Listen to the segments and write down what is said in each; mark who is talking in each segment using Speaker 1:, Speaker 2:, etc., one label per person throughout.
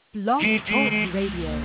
Speaker 1: Blog Talk Radio.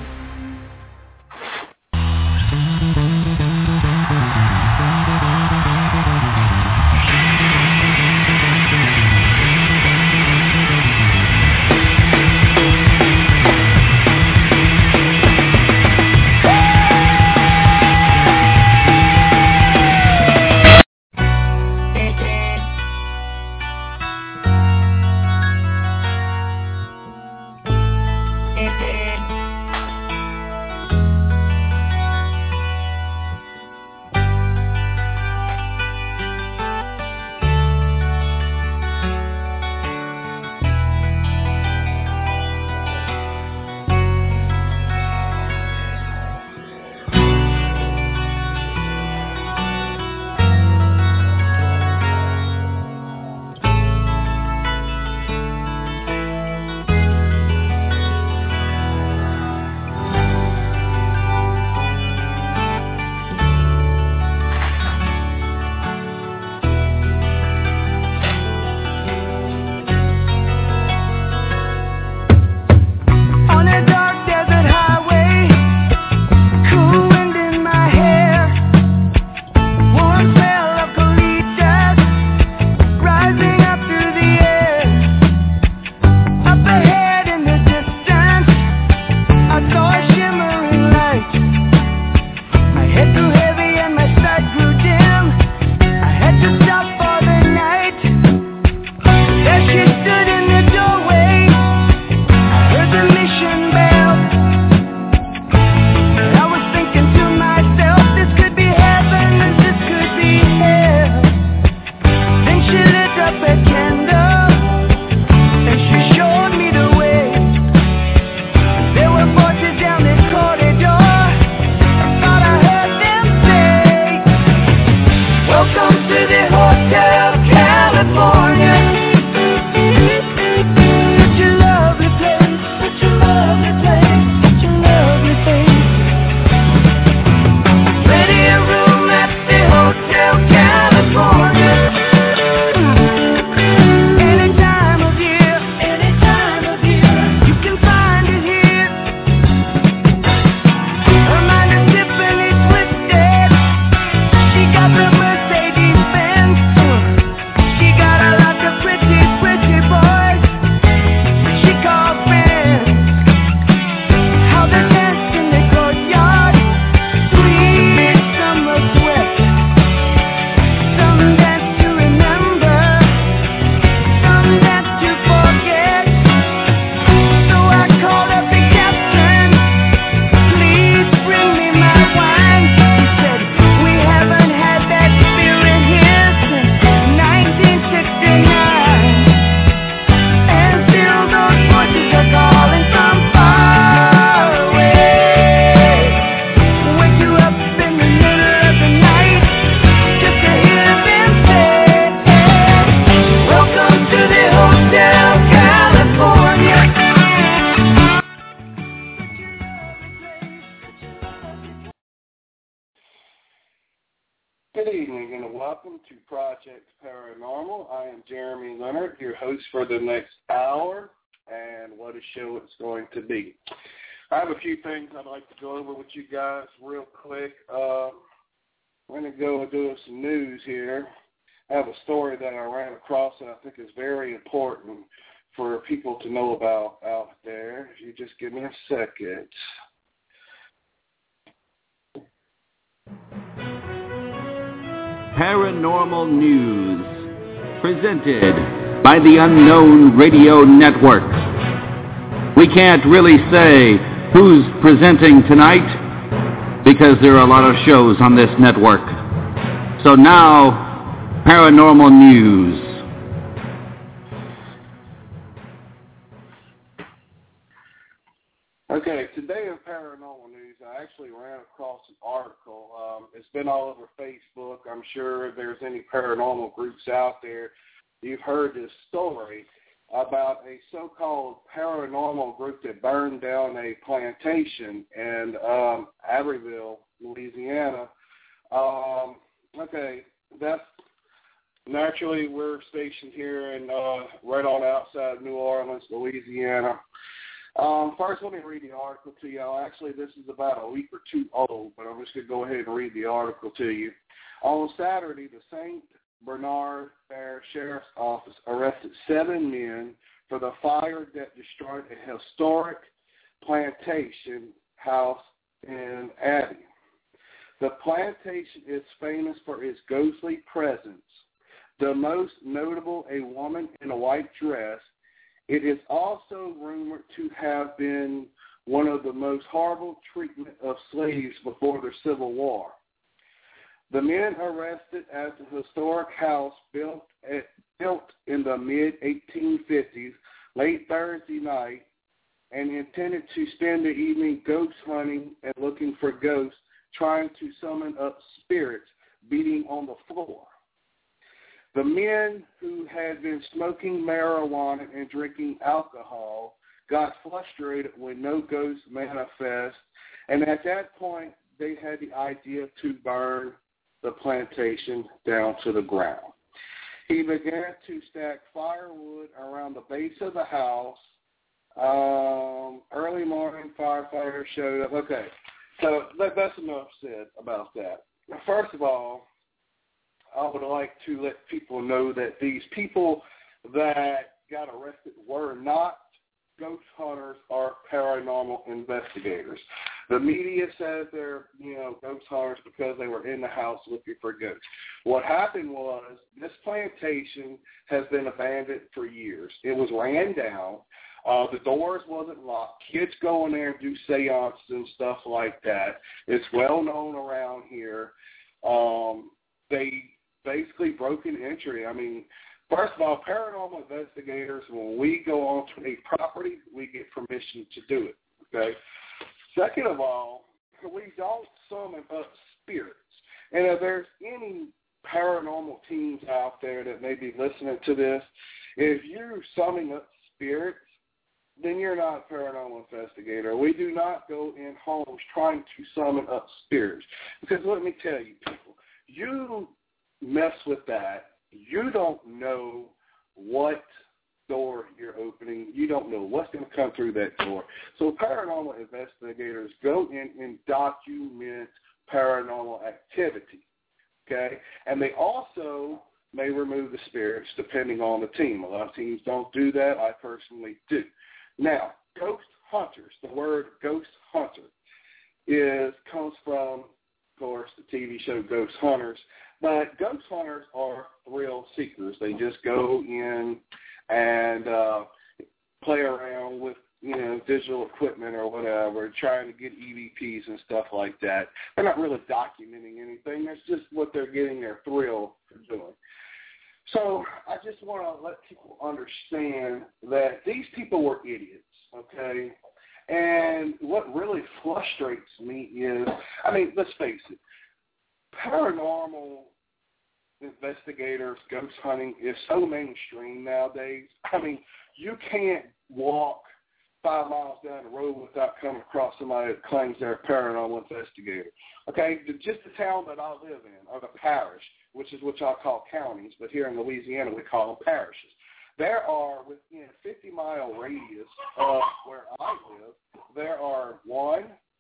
Speaker 2: Good evening and welcome to Project Paranormal. I am Jeremy Leonard, your host for the next hour, and what a show it's going to be. I have a few things I'd like to go over with you guys real quick. I'm going to go and do some news here. I have a story that I ran across that I think is very important for people to know about out there. If you just give me a second.
Speaker 3: Paranormal News, presented by the Unknown Radio Network. We can't really say who's presenting tonight because there are a lot of shows on this network. So now, Paranormal News.
Speaker 2: Okay, today in Paranormal News, I actually ran across an article. It's been all over Facebook. I'm sure if there's any paranormal groups out there, you've heard this story about a so-called paranormal group that burned down a plantation in Abbeville, Louisiana. Okay, that's naturally we're stationed here in right on outside New Orleans, Louisiana. First, let me read the article to you. Actually, this is about a week or two old, but I'm just going to go ahead and read the article to you. On Saturday, the St. Bernard Fair Sheriff's Office arrested 7 men for the fire that destroyed a historic plantation house in Abbey. The plantation is famous for its ghostly presence. The most notable, a woman in a white dress. It is also rumored to have been one of the most horrible treatment of slaves before the Civil War. The men arrested at the historic house built in the mid-1850s, late Thursday night, and intended to spend the evening ghost hunting and looking for ghosts, trying to summon up spirits beating on the floor. The men who had been smoking marijuana and drinking alcohol got frustrated when no ghosts manifest, and at that point they had the idea to burn the plantation down to the ground. He began to stack firewood around the base of the house. Early morning, firefighters showed up. Okay, so that's enough said about that. First of all, I would like to let people know that these people that got arrested were not ghost hunters or paranormal investigators. The media says they're, ghost hunters because they were in the house looking for ghosts. What happened was this plantation has been abandoned for years. It was ran down. The doors wasn't locked. Kids go in there and do seances and stuff like that. It's well known around here. They basically broke an entry. I mean, first of all, paranormal investigators, when we go onto a property, we get permission to do it, okay? Second of all, we don't summon up spirits. And if there's any paranormal teams out there that may be listening to this, if you're summoning up spirits, then you're not a paranormal investigator. We do not go in homes trying to summon up spirits. Because let me tell you, people, you mess with that, you don't know what door you're opening. You don't know what's going to come through that door. So paranormal investigators go in and document paranormal activity, okay? And they also may remove the spirits depending on the team. A lot of teams don't do that. I personally do. Now, ghost hunters, the word ghost hunter comes from, of course, the TV show Ghost Hunters. But ghost hunters are thrill seekers. They just go in and play around with, digital equipment or whatever, trying to get EVPs and stuff like that. They're not really documenting anything. That's just what they're getting their thrill for doing. So I just want to let people understand that these people were idiots, okay? And what really frustrates me is, let's face it, paranormal investigators, ghost hunting is so mainstream nowadays. You can't walk 5 miles down the road without coming across somebody that claims they're a paranormal investigator. Okay, just the town that I live in, or the parish, which is what y'all call counties, but here in Louisiana we call them parishes. There are, within a 50-mile radius of where I live, there are 1,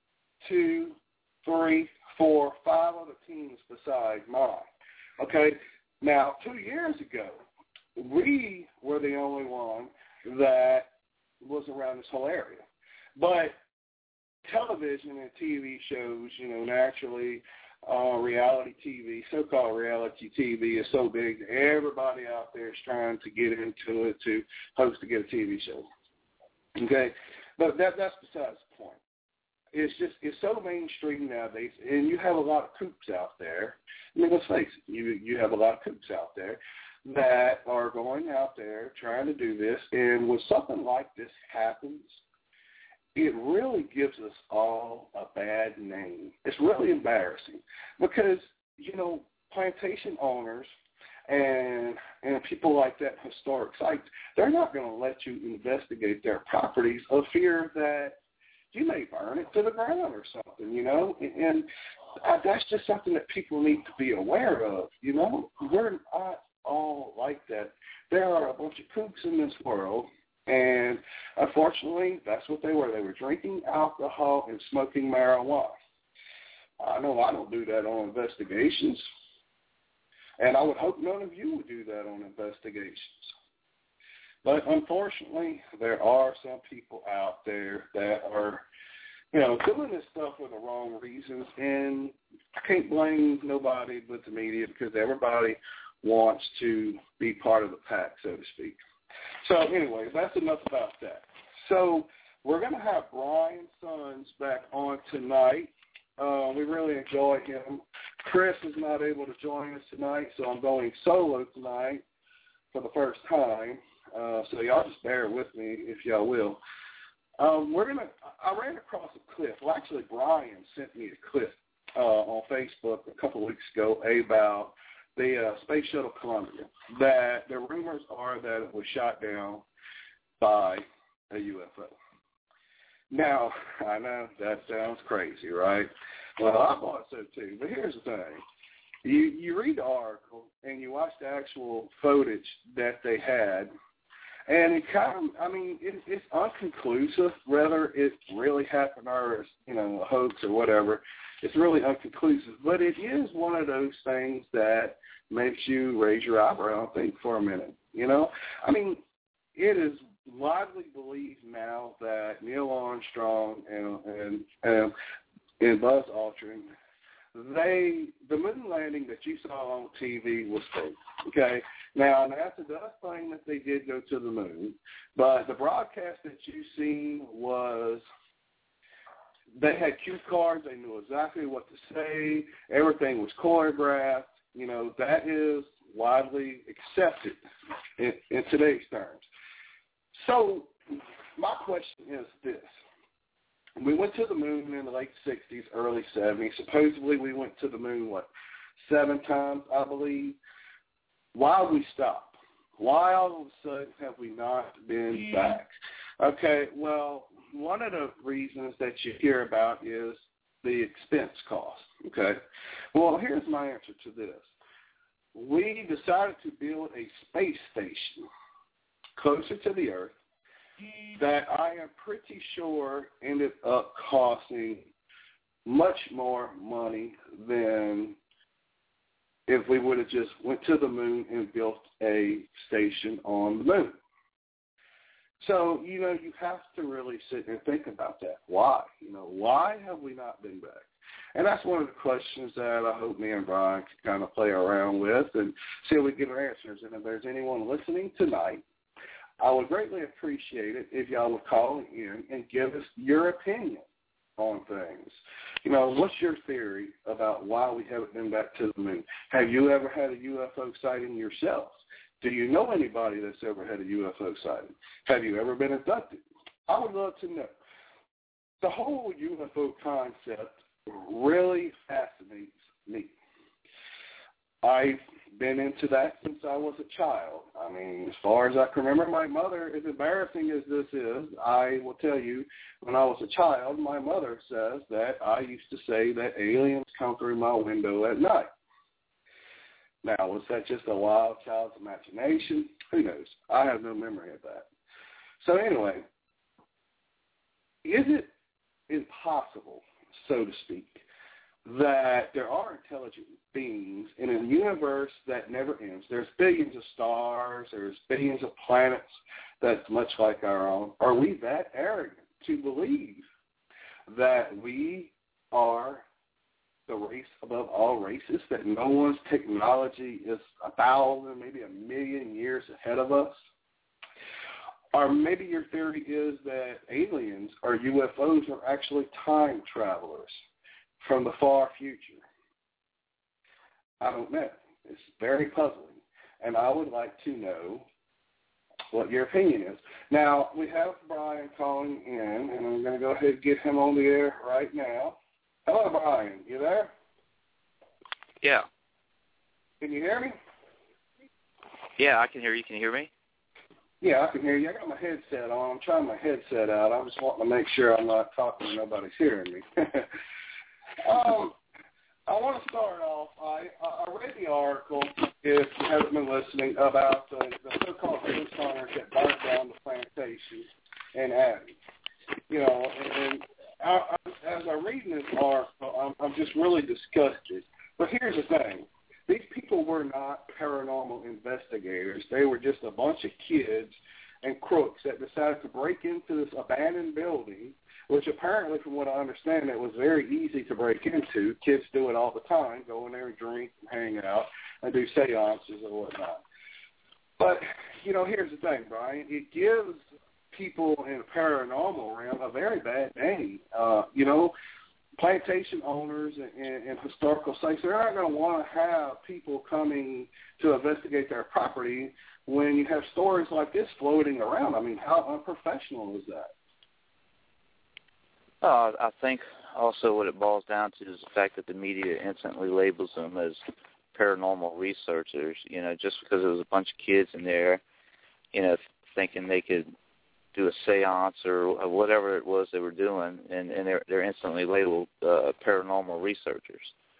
Speaker 2: 2, 3, 4, 5 other teams besides mine. Okay, now 2 years ago, we were the only one that was around this whole area. But television and TV shows, naturally, reality TV, so-called reality TV is so big that everybody out there is trying to get into it to host to get a TV show. Okay? But that's besides the point. It's so mainstream nowadays, and you have a lot of kooks out there. Let's face it, you have a lot of kooks out there that are going out there trying to do this, and when something like this happens, it really gives us all a bad name. It's really embarrassing because, plantation owners and people like that, historic sites, they're not going to let you investigate their properties of fear that you may burn it to the ground or something, and that's just something that people need to be aware of, We're not all like that. There are a bunch of kooks in this world And unfortunately, that's what they were. They were drinking alcohol and smoking marijuana. I know I don't do that on investigations, and I would hope none of you would do that on investigations. But unfortunately, there are some people out there that are, doing this stuff for the wrong reasons, and I can't blame nobody but the media because everybody wants to be part of the pack, so to speak. So anyway, that's enough about that. So we're going to have Brian Sons back on tonight. We really enjoy him. Chris is not able to join us tonight, so I'm going solo tonight for the first time. So y'all just bear with me if y'all will. I ran across a clip. Well, actually, Brian sent me a clip on Facebook a couple of weeks ago about the Space Shuttle Columbia, that the rumors are that it was shot down by a UFO. Now, I know that sounds crazy, right? Well, I thought so too, but here's the thing. You read the article and you watch the actual footage that they had, and it kind of, it's unconclusive whether it really happened or it's, a hoax or whatever. It's really unconclusive, but it is one of those things that makes you raise your eyebrow and think for a minute, it is widely believed now that Neil Armstrong and Buzz Aldrin, the moon landing that you saw on TV was fake, okay? Now, NASA does claim that they did go to the moon, but the broadcast that you've seen was, they had cue cards, they knew exactly what to say, everything was choreographed, that is widely accepted in today's terms. So my question is this. We went to the moon in the late 60s, early 70s. Supposedly we went to the moon, 7 times, I believe. Why we stopped? Why all of a sudden have we not been back? Okay, well, one of the reasons that you hear about is the expense cost, okay? Well, here's my answer to this. We decided to build a space station closer to the Earth that I am pretty sure ended up costing much more money than if we would have just went to the moon and built a station on the moon. So, you have to really sit and think about that. Why? Why have we not been back? And that's one of the questions that I hope me and Brian can kind of play around with and see if we get our answers. And if there's anyone listening tonight, I would greatly appreciate it if y'all would call in and give us your opinion on things. What's your theory about why we haven't been back to the moon? Have you ever had a UFO sighting yourself? Do you know anybody that's ever had a UFO sighting? Have you ever been abducted? I would love to know. The whole UFO concept really fascinates me. I've been into that since I was a child. As far as I can remember, my mother, as embarrassing as this is, I will tell you, when I was a child, my mother says that I used to say that aliens come through my window at night. Now, was that just a wild child's imagination? Who knows? I have no memory of that. So anyway, is it impossible, so to speak, that there are intelligent beings in a universe that never ends? There's billions of stars, there's billions of planets that's much like our own. Are we that arrogant to believe that we are the race above all races, that no one's technology is 1,000, maybe 1,000,000 years ahead of us? Or maybe your theory is that aliens or UFOs are actually time travelers from the far future. I don't know. It's very puzzling, and I would like to know what your opinion is. Now, we have Brian calling in, and I'm going to go ahead and get him on the air right now. Hello, Brian. You there?
Speaker 4: Yeah.
Speaker 2: Can you hear me?
Speaker 4: Yeah, I can hear you. Can you hear me?
Speaker 2: Yeah, I can hear you. I got my headset on. I'm trying my headset out. I'm just wanting to make sure I'm not talking and nobody's hearing me. I want to start off. I read the article, if you haven't been listening, about the so-called ghost hunters that burnt down the plantation in Abbey. You know, and as I'm reading this article, I'm just really disgusted. But here's the thing. These people were not paranormal investigators. They were just a bunch of kids and crooks that decided to break into this abandoned building, which apparently, from what I understand, it was very easy to break into. Kids do it all the time, go in there and drink and hang out and do seances and whatnot. But, you know, here's the thing, Brian. It gives people in the paranormal realm a very bad name. You know, plantation owners and historical sites, they're not going to want to have people coming to investigate their property when you have stories like this floating around. I mean, how unprofessional is that?
Speaker 4: I think also what it boils down to is the fact that the media instantly labels them as paranormal researchers, you know, just because there was a bunch of kids in there, you know, thinking they could do a seance or whatever it was they were doing, and they're instantly labeled paranormal researchers.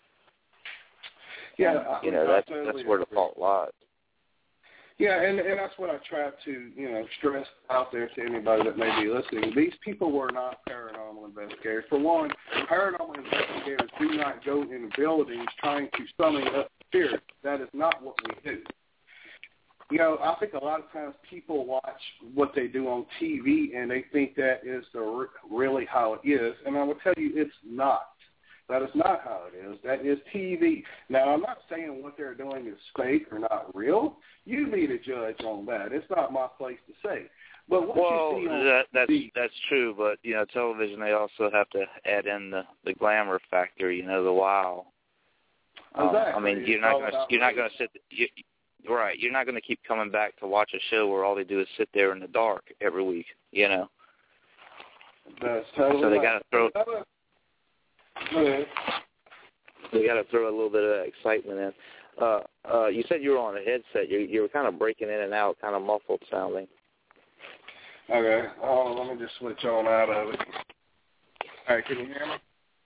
Speaker 2: Yeah,
Speaker 4: you know, that's where the fault lies.
Speaker 2: Yeah, and that's what I try to, you know, stress out there to anybody that may be listening. These people were not paranormal investigators. For one, paranormal investigators do not go in buildings trying to summon up spirits. That is not what we do. You know, I think a lot of times people watch what they do on TV and they think that is really how it is. And I will tell you it's not. That is not how it is. That is TV. Now, I'm not saying what they're doing is fake or not real. You be the judge on that. It's not my place to say. But what you see on TV,
Speaker 4: that's true. But you know, television, they also have to add in the glamour factor. You know, the wow.
Speaker 2: Exactly.
Speaker 4: I mean, you're not going to sit. Right, you're not going to keep coming back to watch a show where all they do is sit there in the dark every week. You know.
Speaker 2: That's totally
Speaker 4: so they
Speaker 2: right.
Speaker 4: got to throw.
Speaker 2: Go ahead.
Speaker 4: We got to throw a little bit of that excitement in. You said you were on a headset. You were kind of breaking in and out, kind of muffled sounding.
Speaker 2: Okay. Let me just switch on out of it. All right, can you hear me?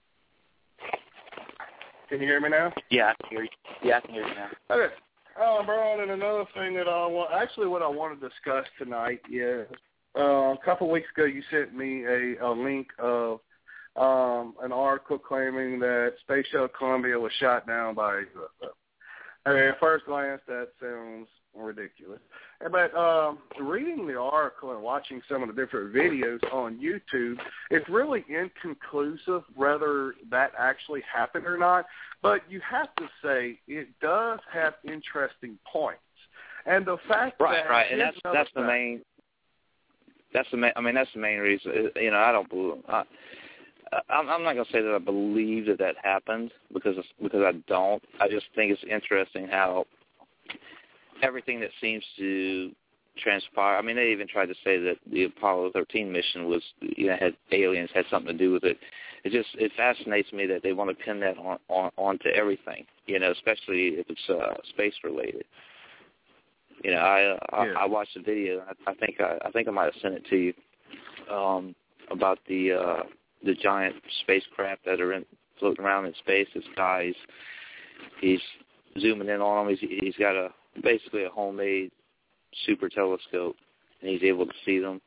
Speaker 2: Can you hear me now?
Speaker 4: Yeah, I can hear you. Yeah, I can hear you now.
Speaker 2: Okay. Brian, and another thing that what I want to discuss tonight is a couple of weeks ago you sent me a link of an article claiming that Space Shuttle Columbia was shot down by a UFO. I mean, at first glance, that sounds ridiculous. But reading the article and watching some of the different videos on YouTube, it's really inconclusive whether that actually happened or not. But you have to say it does have interesting points. And the fact
Speaker 4: right, and that's the main. That's the main reason. You know, I don't believe. I'm not going to say that I believe that happened because I don't. I just think it's interesting how everything that seems to transpire. I mean, they even tried to say that the Apollo 13 mission was, you know, had aliens had something to do with it. It fascinates me that they want to pin that onto everything. You know, especially if it's space related. You know, I watched the video. I think I might have sent it to you about the giant spacecraft that are floating around in space. This guy, he's zooming in on them. He's got basically a homemade super telescope, and he's able to see them.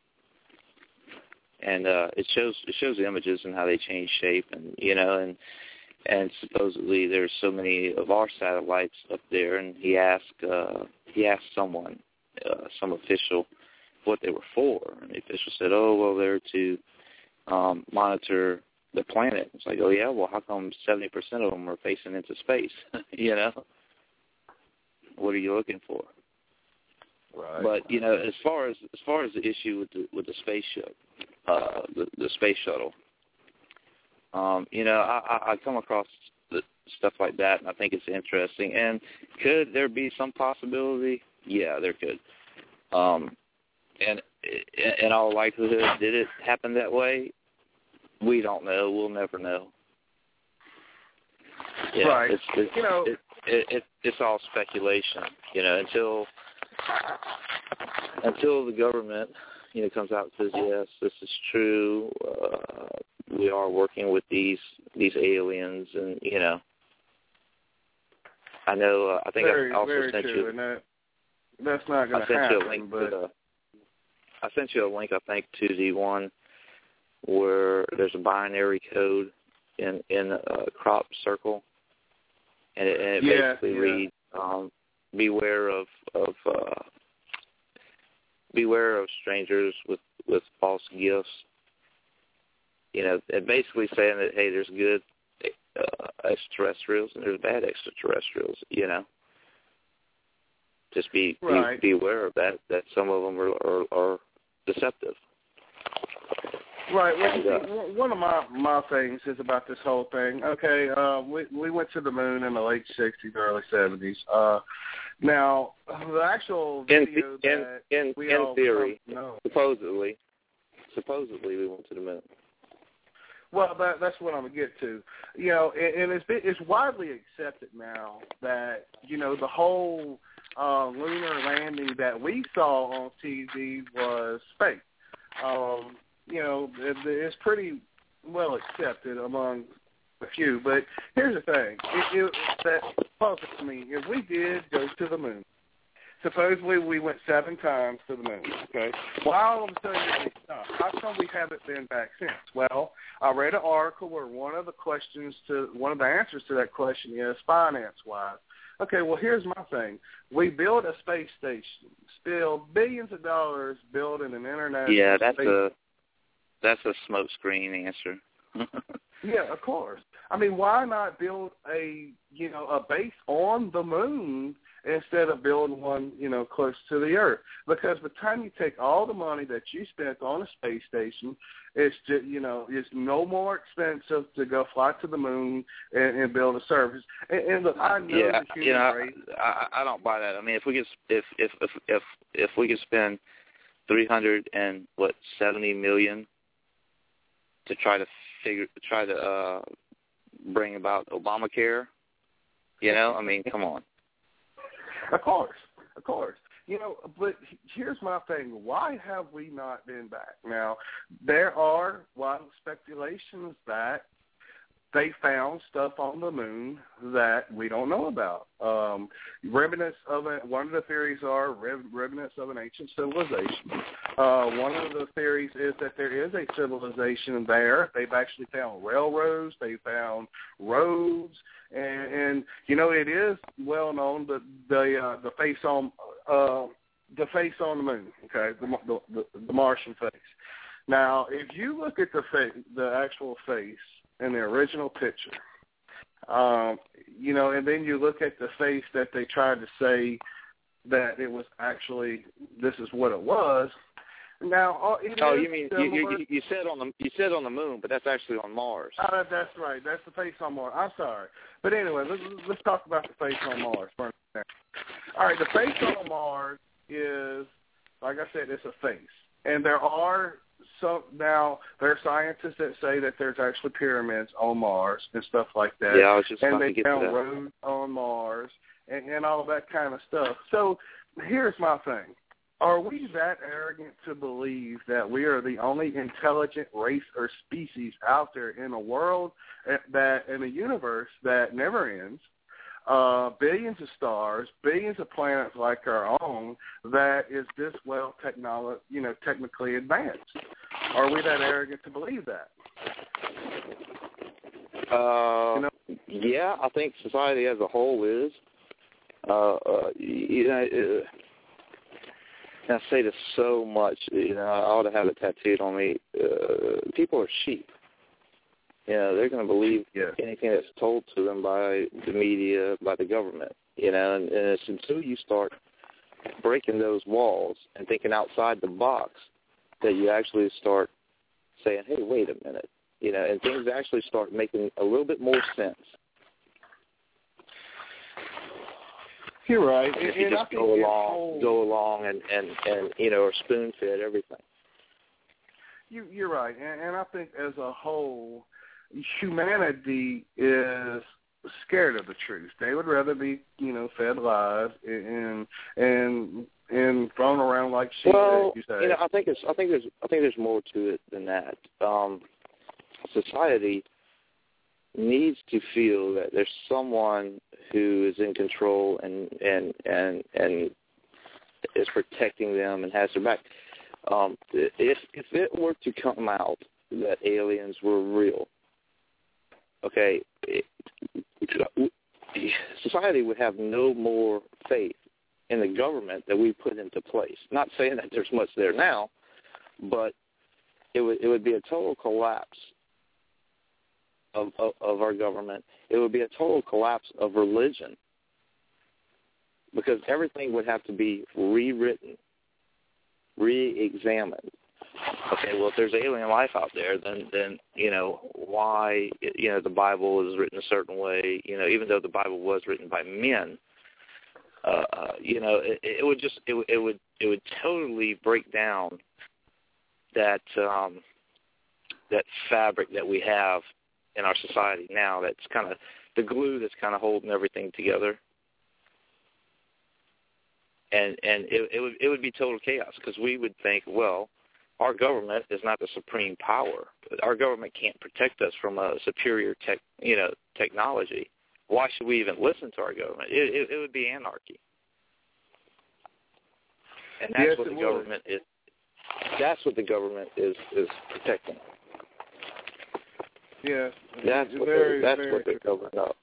Speaker 4: And it shows the images and how they change shape, and you know, and supposedly there's so many of our satellites up there. And he asked someone, some official, what they were for, and the official said, "Oh, well, they're to monitor the planet." It's like, oh yeah, well, how come 70% of them are facing into space? You know, what are you looking for?
Speaker 2: Right.
Speaker 4: But you know, as far as the issue with the spaceship, the space shuttle, you know, I come across stuff like that, and I think it's interesting. And could there be some possibility? Yeah, there could. And in all likelihood, did it happen that way? We don't know. We'll never know. Yeah,
Speaker 2: right.
Speaker 4: It's all speculation. You know, until the government, you know, comes out and says, yes, this is true. We are working with these aliens, and you know, I know. I think I also
Speaker 2: very
Speaker 4: sent
Speaker 2: true.
Speaker 4: you.
Speaker 2: And that's not going to happen.
Speaker 4: I sent you a link I sent you a link, I think, to the one where there's a binary code in a crop circle, and it basically reads, beware of strangers with false gifts. You know, and basically saying that, hey, there's good extraterrestrials and there's bad extraterrestrials. You know, just be aware of that some of them are deceptive.
Speaker 2: Right. Well, one of my things is about this whole thing. Okay, we went to the moon in the late 60s, early 70s. Now, the actual video
Speaker 4: in theory, supposedly we went to the moon.
Speaker 2: Well, that's what I'm gonna get to. You know, and it's widely accepted now that, you know, the whole lunar landing that we saw on TV was fake. You know, it's pretty well accepted among a few. But here's the thing: that puzzles me. If we did go to the moon, supposedly we went 7 times to the moon. Okay, why all of a sudden did we stop? How come we haven't been back since? Well, I read an article where one of the answers to that question is finance-wise. Okay, well, here's my thing. We build a space station, spend billions of dollars building an international space.
Speaker 4: That's a smokescreen answer.
Speaker 2: Yeah, of course. I mean, why not build a base on the moon instead of building one, you know, close to the Earth? Because by the time you take all the money that you spent on a space station, it's just, you know, it's no more expensive to go fly to the moon and build a service. And look, I know the human race.
Speaker 4: I don't buy that. I mean, if we could spend $370 million to try to bring about Obamacare, you know, I mean, come on.
Speaker 2: Of course. You know, but here's my thing. Why have we not been back? Now, there are wild speculations that they found stuff on the moon that we don't know about. Remnants of it. One of the theories are remnants of an ancient civilization. One of the theories is that there is a civilization there. They've actually found railroads. They found roads, and you know, it is well known that the face on the moon. Okay, the Martian face. Now, if you look at the actual face in the original picture, you know, and then you look at the face that they tried to say that it was actually, this is what it was. Now,
Speaker 4: you mean you said on the moon, but that's actually on Mars.
Speaker 2: That's right. That's the face on Mars. I'm sorry, but anyway, let's talk about the face on Mars for a minute. All right, the face on Mars is, like I said, it's a face, and there are scientists that say that there's actually pyramids on Mars and stuff like that.
Speaker 4: Yeah, I was just
Speaker 2: and
Speaker 4: about to get to that.
Speaker 2: they found roads on Mars and all that kind of stuff. So here's my thing. Are we that arrogant to believe that we are the only intelligent race or species out there in a world, in a universe that never ends, billions of stars, billions of planets like our own, that is this well technically advanced? Are we that arrogant to believe that?
Speaker 4: Yeah, I think society as a whole is. I say this so much, you know, I ought to have it tattooed on me. People are sheep. You know, they're going to believe anything that's told to them by the media, by the government. You know, and it's until you start breaking those walls and thinking outside the box that you actually start saying, hey, wait a minute. You know, and things actually start making a little bit more sense.
Speaker 2: You're right.
Speaker 4: If you just go along and you know, or spoon-fed everything.
Speaker 2: You're right. And I think as a whole, humanity is scared of the truth. They would rather be, you know, fed lies and thrown around like sheep.
Speaker 4: Well,
Speaker 2: you say.
Speaker 4: You know, I think there's more to it than that. Society needs to feel that there's someone who is in control and is protecting them and has their back. If it were to come out that aliens were real, okay, society would have no more faith in the government that we put into place. Not saying that there's much there now, but it would be a total collapse of our government. It would be a total collapse of religion, because everything would have to be rewritten, re-examined. Okay, well, if there's alien life out there, then why the Bible is written a certain way. Even though the Bible was written by men, it would totally break down that fabric that we have in our society now. That's kind of the glue that's kind of holding everything together. And it would be total chaos, because we would think, well, our government is not the supreme power. Our government can't protect us from a superior technology. Why should we even listen to our government? It would be anarchy. And that's what the government is. That's what the government is protecting.
Speaker 2: Yes,
Speaker 4: that's what they're covering up.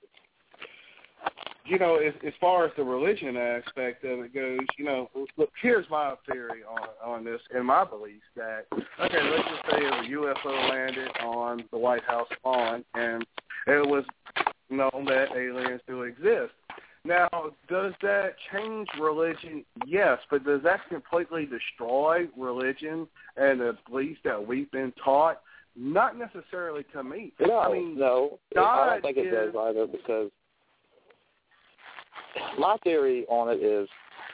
Speaker 2: As far as the religion aspect of it goes, look, here's my theory on this and my belief that, okay, let's just say a UFO landed on the White House lawn and it was known that aliens do exist. Now, does that change religion? Yes, but does that completely destroy religion and the beliefs that we've been taught? Not necessarily to me.
Speaker 4: No,
Speaker 2: I mean,
Speaker 4: no. I don't think it does either, because my theory on it is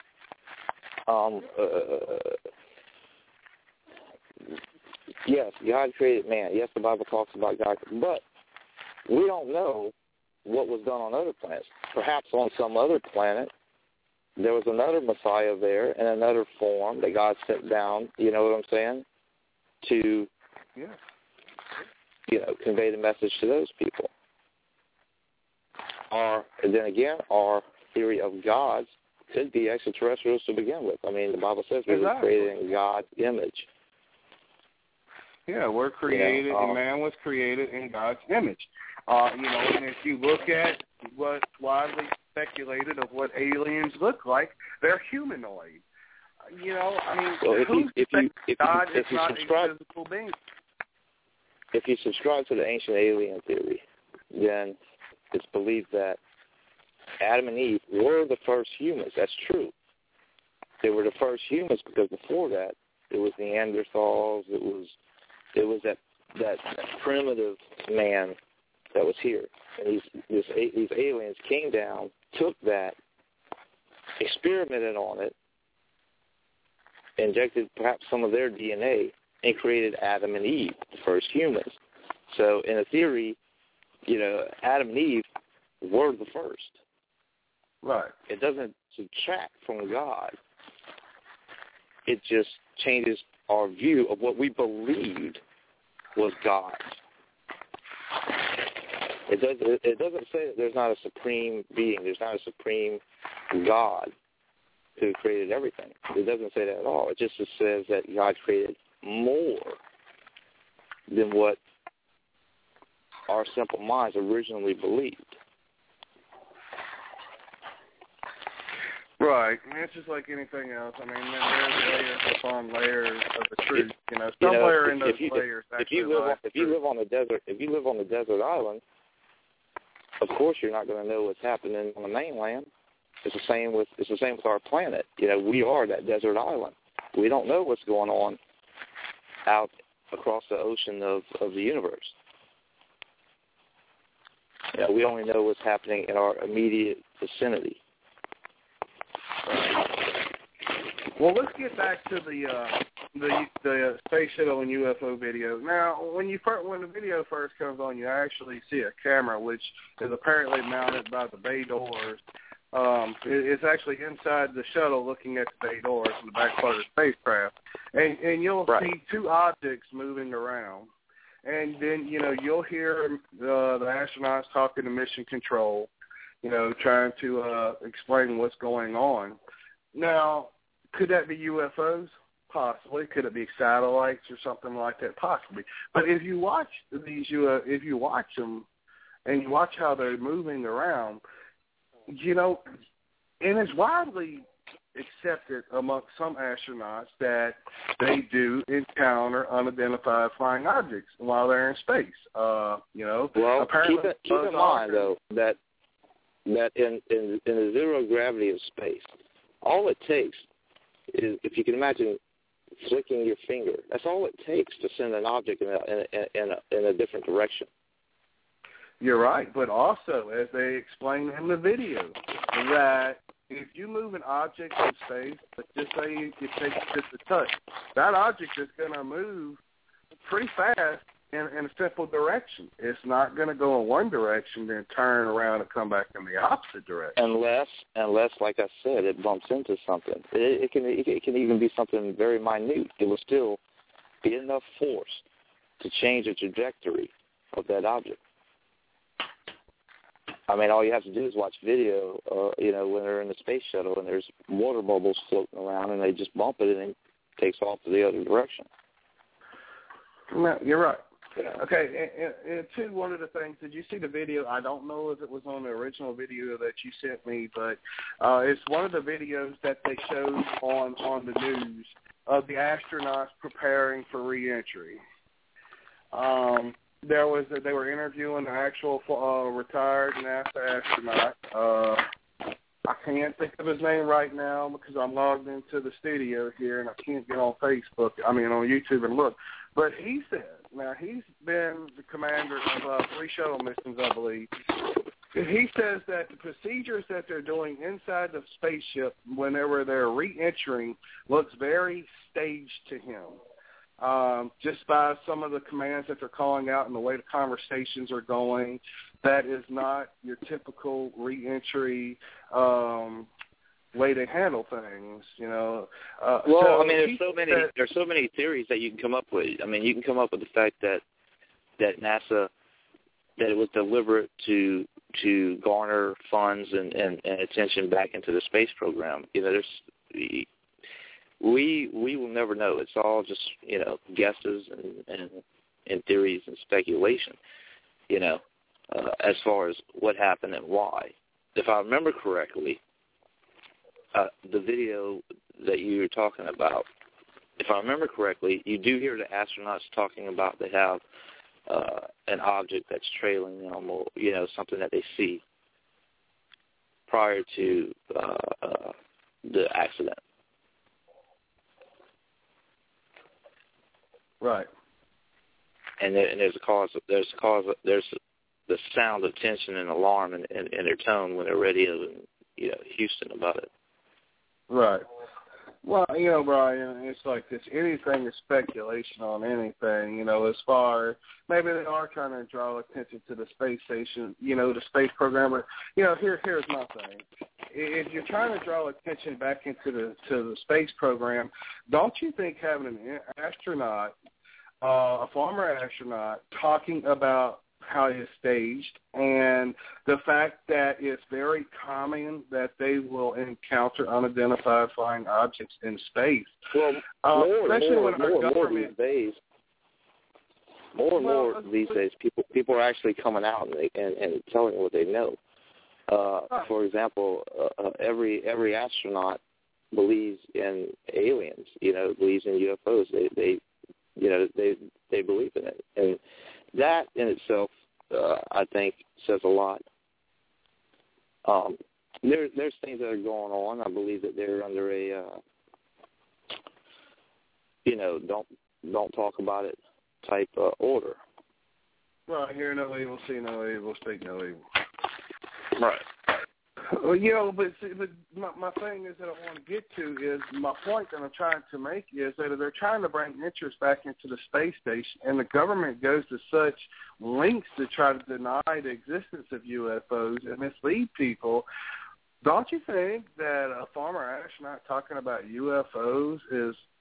Speaker 4: yes, God created man. Yes, the Bible talks about God, but we don't know what was done on other planets. Perhaps on some other planet there was another Messiah there in another form that God sent down, you know what I'm saying, to convey the message to those people. Or, and then again, our theory of gods could be extraterrestrials to begin with. I mean, the Bible says we were created in God's image.
Speaker 2: Yeah, we're created, and man was created in God's image. And if you look at what's widely speculated of what aliens look like, they're humanoid. God is not a physical being.
Speaker 4: If you subscribe to the ancient alien theory, then it's believed that Adam and Eve were the first humans. That's true. They were the first humans, because before that, it was Neanderthals. It was that primitive man that was here. And these aliens came down, took that, experimented on it, injected perhaps some of their DNA, and created Adam and Eve, the first humans. So in a theory, Adam and Eve were the first.
Speaker 2: Right.
Speaker 4: It doesn't subtract from God. It just changes our view of what we believed was God. It doesn't say that there's not a supreme being, there's not a supreme God who created everything. It doesn't say that at all. It just says that God created more than what our simple minds originally believed.
Speaker 2: Right. It's just like anything else. I mean, there's layers upon layers of the truth. Somewhere in those layers.
Speaker 4: If you live on the desert island, of course you're not going to know what's happening on the mainland. It's the same with our planet. We are that desert island. We don't know what's going on out across the ocean of the universe. We only know what's happening in our immediate vicinity.
Speaker 2: Well, let's get back to the space shuttle and UFO video. Now, when the video first comes on, you actually see a camera, which is apparently mounted by the bay doors. It's actually inside the shuttle, looking at the bay doors in the back part of the spacecraft, and you'll see two objects moving around. and then, you'll hear the astronauts talking to Mission Control, trying to explain what's going on. Now, could that be UFOs? Possibly. Could it be satellites or something like that? Possibly. But if you watch if you watch them and you watch how they're moving around, and it's widely accepted amongst some astronauts that they do encounter unidentified flying objects while they're in space.
Speaker 4: Well,
Speaker 2: apparently,
Speaker 4: keep in mind though that in the zero gravity of space, all it takes is, if you can imagine flicking your finger, that's all it takes to send an object in a different direction.
Speaker 2: You're right, but also, as they explain in the video, that if you move an object in space, let's just say it takes just a touch, that object is going to move pretty fast in a simple direction. It's not going to go in one direction, then turn around and come back in the opposite direction.
Speaker 4: Unless, like I said, it bumps into something. It can even be something very minute. It will still be enough force to change the trajectory of that object. I mean, all you have to do is watch video, when they're in the space shuttle and there's water bubbles floating around and they just bump it and it takes off to the other direction.
Speaker 2: No, you're right. Yeah. Okay, and too, one of the things, did you see the video? I don't know if it was on the original video that you sent me, but it's one of the videos that they showed on the news of the astronauts preparing for re-entry. They were interviewing an actual retired NASA astronaut. I can't think of his name right now because I'm logged into the studio here and I can't get on Facebook. On YouTube and look. But he said, now he's been the commander of 3 shuttle missions, I believe. He says that the procedures that they're doing inside the spaceship whenever they're re-entering looks very staged to him. Just by some of the commands that they're calling out and the way the conversations are going, that is not your typical re-entry way to handle things,
Speaker 4: there's so many theories that you can come up with. I mean, you can come up with the fact that NASA, that it was deliberate to garner funds and attention back into the space program. We will never know. It's all just guesses and theories and speculation. As far as what happened and why. If I remember correctly, the video that you were talking about, if I remember correctly, you do hear the astronauts talking about they have an object that's trailing them, or something that they see prior to the accident.
Speaker 2: Right.
Speaker 4: And there's the sound of tension and alarm in their tone when they're radioing, Houston about it.
Speaker 2: Right. Well, Brian, it's like this. Anything is speculation on anything, as far as maybe they are trying to draw attention to the space station, the space program. But, here's my thing. If you're trying to draw attention back into the space program, don't you think having an astronaut, a former astronaut, talking about how it's staged and the fact that it's very common that they will encounter unidentified flying objects in space.
Speaker 4: Well, more these days, people are actually coming out and telling what they know. For example, every astronaut believes in aliens. Believes in UFOs. They believe in it, and that in itself, I think, says a lot. There's things that are going on. I believe that they're under a, don't talk about it type order.
Speaker 2: Well, hear no evil, see no evil, speak no evil.
Speaker 4: Right.
Speaker 2: Well, but my thing is that I want to get to is my point that I'm trying to make is that they're trying to bring interest back into the space station, and the government goes to such lengths to try to deny the existence of UFOs and mislead people. Don't you think that a former astronaut talking about UFOs is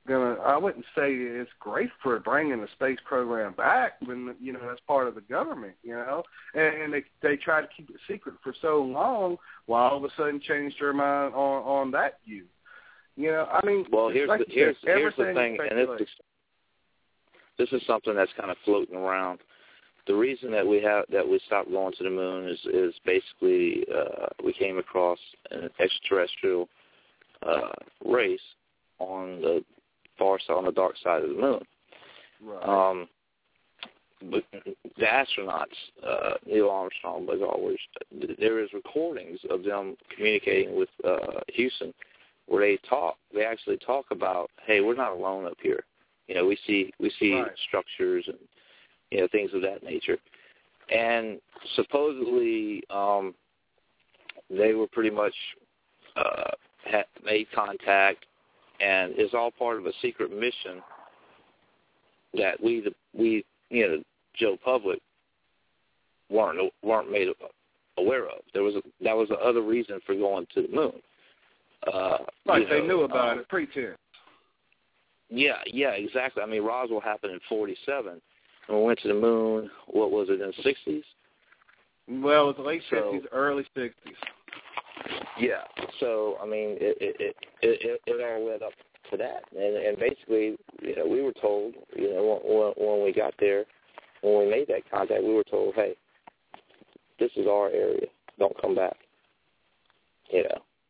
Speaker 2: I wouldn't say it's great for bringing the space program back when, that's part of the government, and they try to keep it secret for so long while all of a sudden change their mind on that view.
Speaker 4: Well, here's
Speaker 2: like
Speaker 4: the thing, and this is something that's kind of floating around. The reason that we stopped going to the moon is basically we came across an extraterrestrial race on the far side, on the dark side of the moon.
Speaker 2: Right.
Speaker 4: But the astronauts, Neil Armstrong, Buzz Aldrin, there is recordings of them communicating with Houston, where they actually talk about, hey, we're not alone up here. We see
Speaker 2: right.
Speaker 4: structures and things of that nature. And supposedly they were pretty much had made contact, and it's all part of a secret mission that we Joe public weren't made aware of. That was the other reason for going to the moon.
Speaker 2: Right, they knew about it, pretense.
Speaker 4: Yeah, exactly. I mean, Roswell happened in 1947, and we went to the moon. What was it, in the 60s?
Speaker 2: Well, it was the late 50s, early 60s.
Speaker 4: Yeah. So I mean, it all led up to that, and basically, we were told, when we got there, when we made that contact, we were told, hey, this is our area. Don't come back.
Speaker 2: Yeah,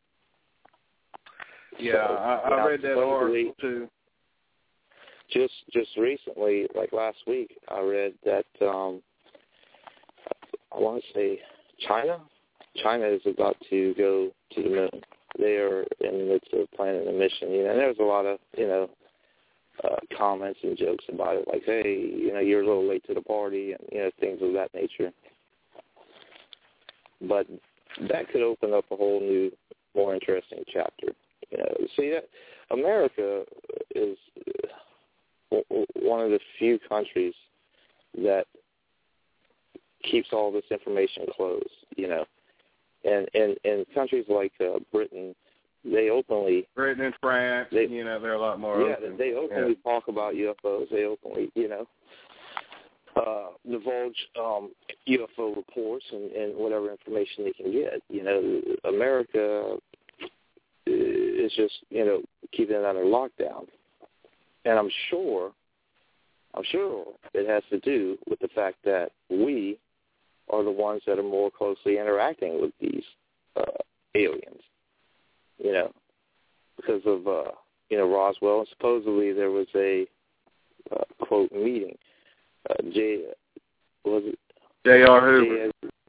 Speaker 2: so, I read that article too.
Speaker 4: Just recently, like last week, I read that I want to say China is about to go to the moon. They are in the midst of planning a mission. And there's a lot of comments and jokes about it, like, hey, you're a little late to the party, and things of that nature. But that could open up a whole new, more interesting chapter. See, that America is one of the few countries that keeps all this information closed, And countries like Britain, they openly...
Speaker 2: Britain and France, they're a lot more open.
Speaker 4: Yeah, they openly talk about UFOs. They openly, divulge UFO reports and whatever information they can get. America is just, keeping it under lockdown. And I'm sure it has to do with the fact that we are the ones that are more closely interacting with these aliens, because of, Roswell. And supposedly there was a, quote, meeting. J.
Speaker 2: J.R. Hoover.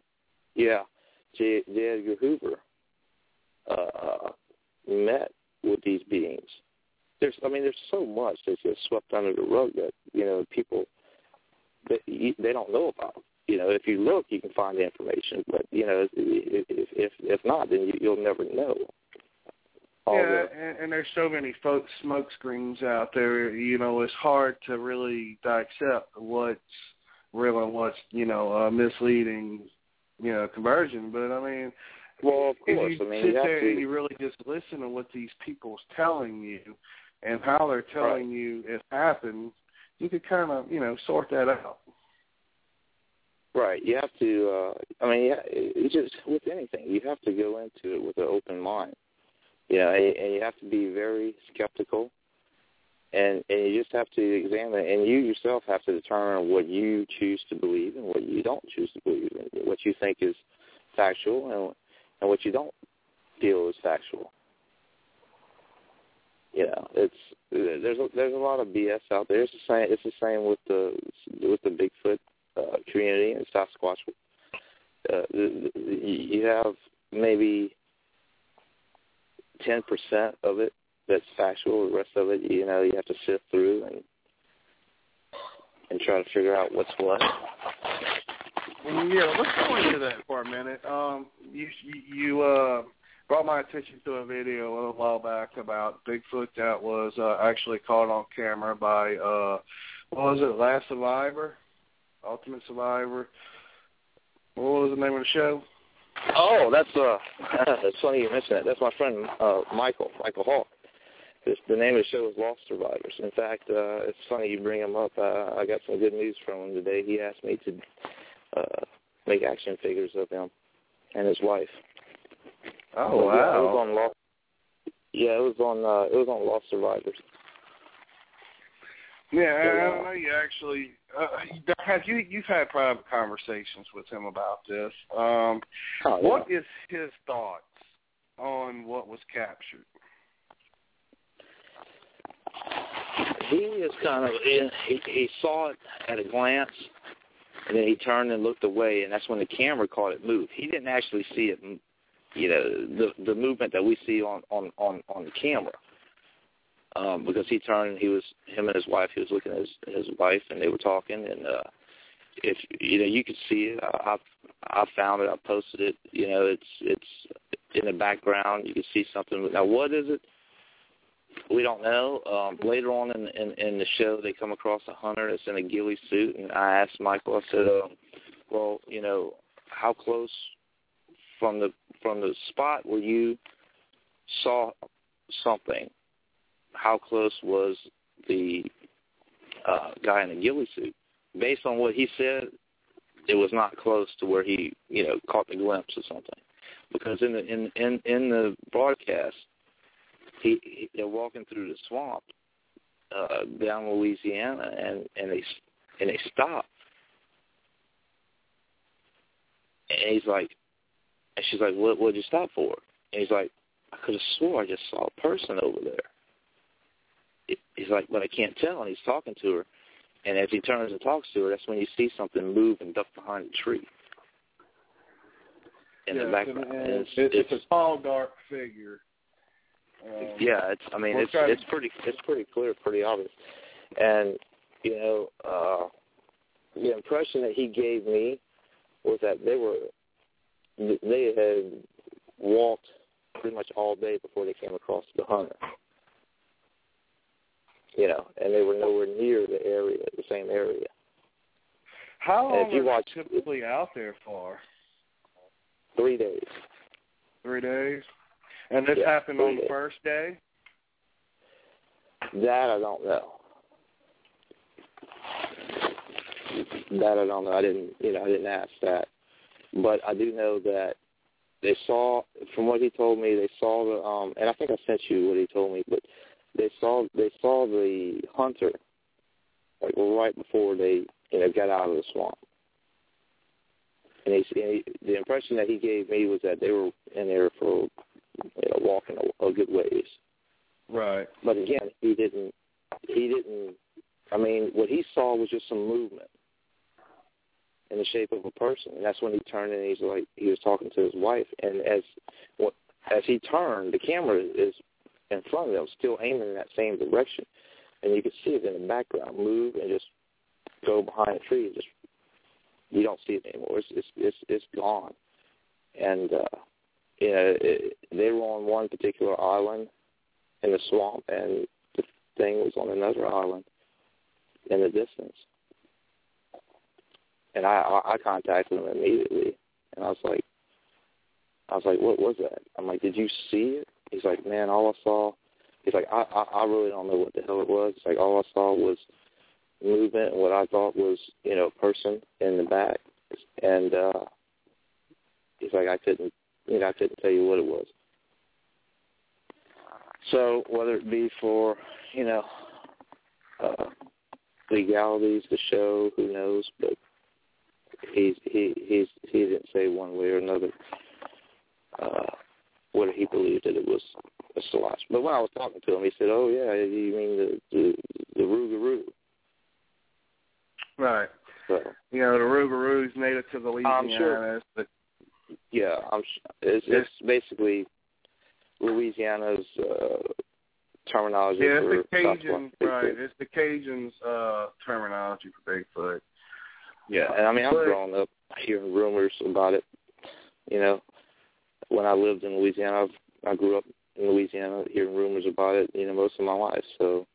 Speaker 4: J. Edgar Hoover met with these beings. There's so much that's just swept under the rug that, people, they don't know about. If you look, you can find the information, but, if not, then you'll never know.
Speaker 2: And there's so many smoke screens out there, it's hard to really dissect what's real and what's, misleading, conversion. But,
Speaker 4: well, of course.
Speaker 2: If you sit there and you really just listen to what these people's telling you and how they're telling you it happened, you could kind of, sort that out.
Speaker 4: Right. You have to, it's just with anything, you have to go into it with an open mind. And you have to be very skeptical, and you just have to examine it, and you yourself have to determine what you choose to believe and what you don't choose to believe, and what you think is factual and what you don't feel is factual. There's a lot of BS out there. It's the same with the Bigfoot community and Sasquatch. You have maybe 10% of it that's factual. The rest of it, you have to sift through and try to figure out what's what.
Speaker 2: Yeah, let's go into that for a minute. You brought my attention to a video a little while back about Bigfoot that was actually caught on camera by, what was it, Last Survivor? Ultimate Survivor? What was the name of the show?
Speaker 4: Oh, that's funny you mentioned that. That's my friend Michael Hawk. The name of the show is Lost Survivors. In fact, it's funny you bring him up. I got some good news from him today. He asked me to make action figures of him and his wife.
Speaker 2: Oh,
Speaker 4: but,
Speaker 2: wow!
Speaker 4: Yeah, it was on Lost. Yeah, it was on Lost Survivors.
Speaker 2: Yeah, I know you actually you've had private conversations with him about this. What is his thoughts on what was captured?
Speaker 4: He is kind of he saw it at a glance, and then he turned and looked away, and that's when the camera caught it move. He didn't actually see it, you know, the movement that we see on the camera. Because he turned, him and his wife, he was looking at his wife, and they were talking, and if you know, you could see it. I found it. I posted it. You know, it's in the background. You can see something. Now, what is it? We don't know. Later on in the show, they come across a hunter that's in a ghillie suit, and I asked Michael. I said, "Well, you know, how close from the spot where you saw something? How close was the guy in the ghillie suit?" Based on what he said, it was not close to where he, you know, caught the glimpse of something. Because in the broadcast, they're walking through the swamp down Louisiana, and they stop. And he's like, and she's like, "What'd you stop for?" And he's like, "I could have swore I just saw a person over there." He's like, "But I can't tell." And he's talking to her. And as he turns and talks to her, that's when you see something move and duck behind a tree in the background.
Speaker 2: It's a tall, dark figure.
Speaker 4: Yeah, it's pretty clear, pretty obvious. And, you know, the impression that he gave me was that they had walked pretty much all day before they came across the hunter. You know, and they were nowhere near the same area.
Speaker 2: How long are you typically out there for?
Speaker 4: 3 days.
Speaker 2: 3 days? And this happened on the first day?
Speaker 4: That I don't know. I didn't ask that. But I do know that they saw, from what he told me, they saw the, and I think I sent you what he told me, but they saw the hunter like right before they, you know, got out of the swamp. And the impression that he gave me was that they were in there for, you know, walking a good ways.
Speaker 2: Right.
Speaker 4: But again, he didn't. I mean, what he saw was just some movement in the shape of a person, and that's when he turned and he was talking to his wife. And as he turned, the camera is in front of them, still aiming in that same direction, and you can see it in the background move and just go behind a tree. Just you don't see it anymore. It's gone. And you know, they were on one particular island in the swamp, and the thing was on another island in the distance. And I contacted him immediately, and I was like, "What was that?" I'm like, "Did you see it?" He's like, "Man, all I saw," he's like, I really don't know what the hell it was. It's like, all I saw was movement and what I thought was, you know, a person in the back. And he's like, I couldn't tell you what it was. So whether it be for, you know, legalities, the show, who knows, but he didn't say one way or another whether he believed that it was a Sasquatch. But when I was talking to him, he said, "Oh yeah, you mean the Rougarou?"
Speaker 2: Right.
Speaker 4: So,
Speaker 2: you know, the Rougarou is native to the Louisiana.
Speaker 4: I'm sure. Yeah, it's basically Louisiana's terminology for
Speaker 2: the Cajun,
Speaker 4: Sasquatch.
Speaker 2: right? It's the Cajuns' terminology for Bigfoot.
Speaker 4: Yeah, and I mean, I've grown up hearing rumors about it. You know, when I lived in Louisiana, I grew up in Louisiana hearing rumors about it, you know, most of my life. So,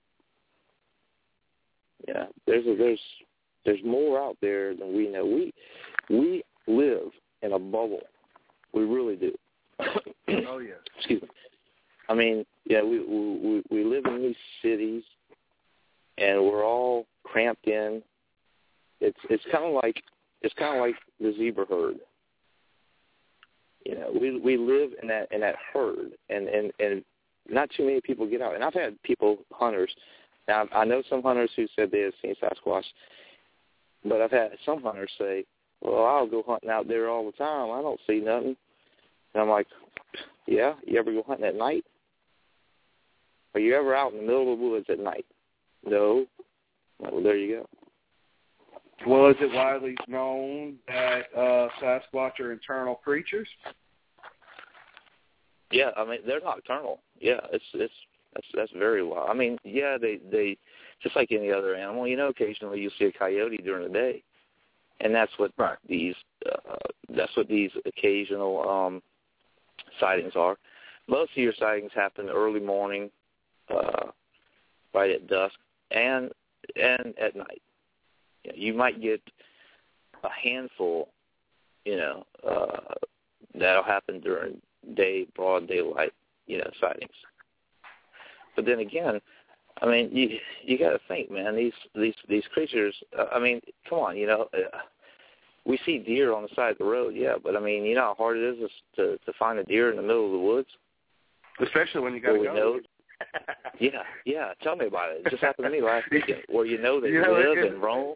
Speaker 4: yeah, there's more out there than we know. We live in a bubble. We really do.
Speaker 2: Oh, yeah.
Speaker 4: Excuse me. I mean, yeah, we live in these cities, and we're all cramped in. It's kind of like the zebra herd. You know, we live in that herd, and not too many people get out. And I've had hunters. Now I know some hunters who said they have seen Sasquatch, but I've had some hunters say, "Well, I'll go hunting out there all the time. I don't see nothing." And I'm like, "Yeah, you ever go hunting at night? Are you ever out in the middle of the woods at night?" No. Well, there you go.
Speaker 2: Well, is it widely known that Sasquatch are internal creatures?
Speaker 4: Yeah, I mean they're nocturnal. Yeah, that's very wild. I mean, yeah, they just like any other animal. You know, occasionally you'll see a coyote during the day, and that's what these occasional sightings are. Most of your sightings happen early morning, right at dusk, and at night. You might get a handful, that'll happen during broad daylight, sightings. But then again, I mean, you got to think, man. These creatures. I mean, come on, we see deer on the side of the road, yeah. But I mean, you know how hard it is to find a deer in the middle of the woods,
Speaker 2: especially when you got to go.
Speaker 4: Yeah. Tell me about it. It just happened to me last weekend, where they live and roam.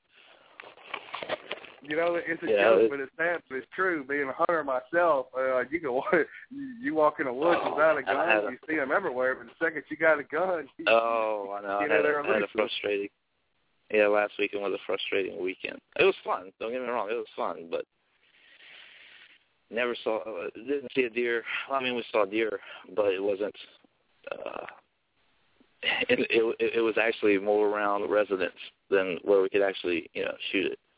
Speaker 2: It's a joke, but it's sad, but it's true. Being a hunter myself, you walk in the woods without a gun, you see them everywhere, but the second you got a gun,
Speaker 4: I know. I had a frustrating. Yeah, last weekend was a frustrating weekend. It was fun. Don't get me wrong, it was fun, but didn't see a deer. I mean, we saw deer, but it wasn't. It was actually more around residents than where we could actually, shoot it.